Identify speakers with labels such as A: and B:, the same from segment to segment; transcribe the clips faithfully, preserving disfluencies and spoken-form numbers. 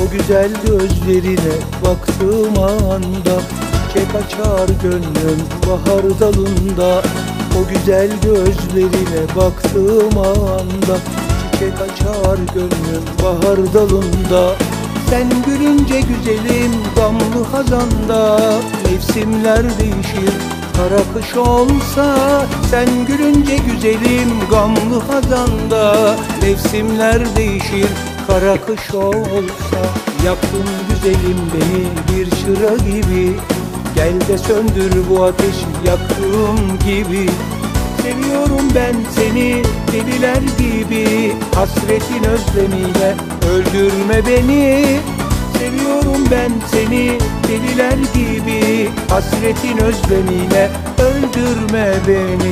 A: O güzel gözlerine baktığım anda çiçek açar gönlüm bahar dalında. O güzel gözlerine baktığım anda çiçek açar gönlüm bahar dalında. Sen gülünce güzelim gamlı hazanda, mevsimler değişir kara kış olsa. Sen gülünce güzelim gamlı hazanda, mevsimler değişir kara kış olsa. Yaktın güzelim beni bir çıra gibi, gel de söndür bu ateşi yaktığım gibi. Seviyorum ben seni deliler gibi, hasretin özlemiyle öldürme beni. Seviyorum ben seni deliler gibi, hasretin özlemiyle öldürme beni.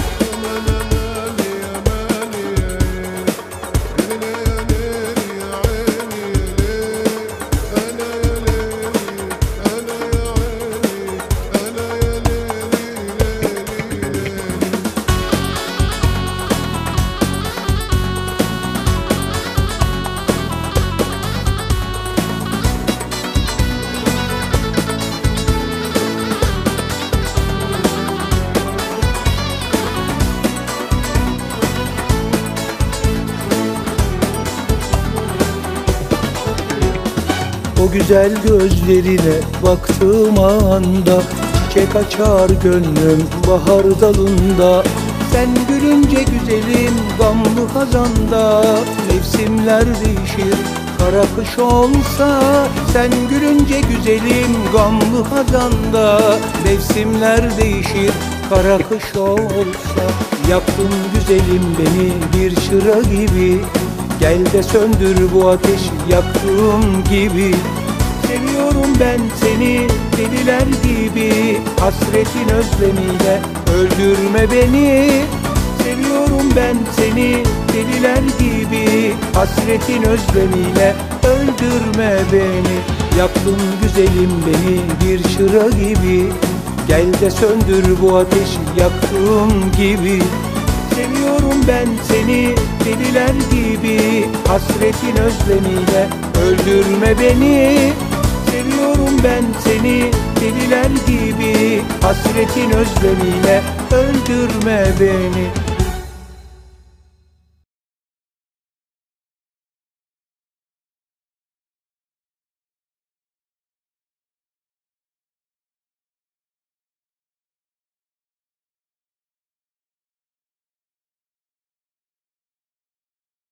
A: O güzel gözlerine baktığım anda çiçek açar gönlüm bahar dalında. Sen gülünce güzelim gamlı hazanda, mevsimler değişir kara kış olsa. Sen gülünce güzelim gamlı hazanda, mevsimler değişir kara kış olsa. Yaktın güzelim beni bir çıra gibi, gel de söndür bu ateşi yaktığım gibi. Seviyorum ben seni deliler gibi, hasretin özlemiyle öldürme beni. Seviyorum ben seni deliler gibi, hasretin özlemiyle öldürme beni. Yaktın güzelim beni bir çıra gibi, gel de söndür bu ateşi yaktığım gibi. Seviyorum ben seni deliler gibi, hasretin özlemiyle öldürme beni. Seviyorum ben seni deliler gibi, hasretin özlemiyle öldürme beni.